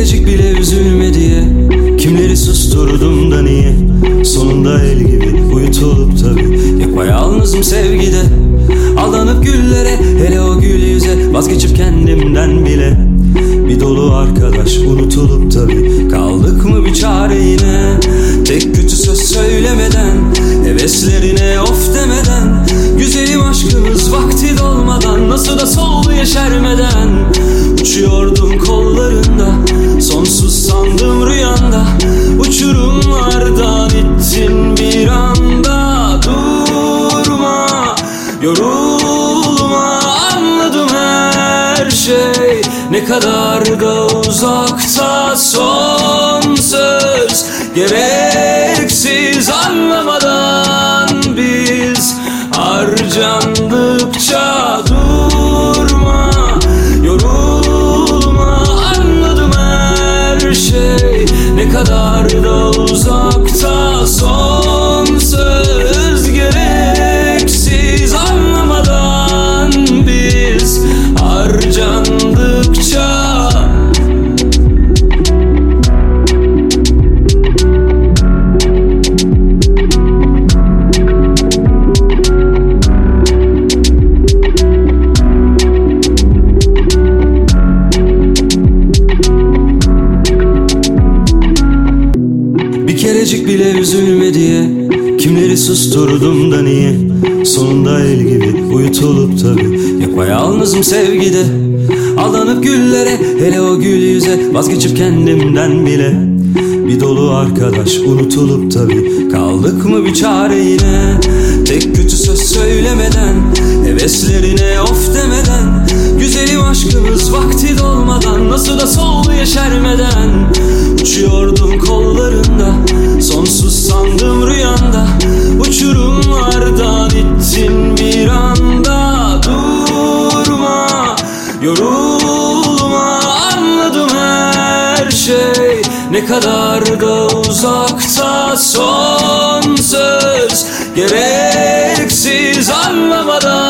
kerecik bile üzülme diye kimleri susturdum da niye? Sonunda el gibi uyutulup tabi yapayalnızım sevgide. Aldanıp güllere, hele o gül yüze, vazgeçip kendimden bile. Bir dolu arkadaş unutulup tabi kaldık mı bir çare yine? Tek kötü söz söylemeden, heveslerine of demeden, güzelim aşkımız vakti dolmadan, nasıl da soldu yeşermeden. Uçuyordum kollarında, sonsuz sandım rüyanda, uçurumlardan ittin bir anda. Durma, yorulma, anladım her şey ne kadar da uzakta. Son söz gereksiz, anlamadan biz harcandıkça. Durma, yorulma, anladım her şey ne kadar da uzakta. Son söz gereksiz, anlamadan biz harcandıkça. Bir kerecik bile üzülme diye kimleri susturdum da niye? Sonunda el gibi uyutulup tabi yapayalnızım sevgide. Aldanıp güllere, hele o gül yüze, vazgeçip kendimden bile. Bir dolu arkadaş unutulup tabi kaldık mı bir çare yine? Tek kötü söz söylemeden, heveslerine of demeden, güzelim aşkımız vakti dolmadan, nasıl da soldu yeşermeden. Uçuyordum kollarında, sonsuz sandım rüyanda, uçurumlardan ittin bir anda. Durma, yorulma, anladım her şey ne kadar da uzakta. Son söz gereksiz, anlamadan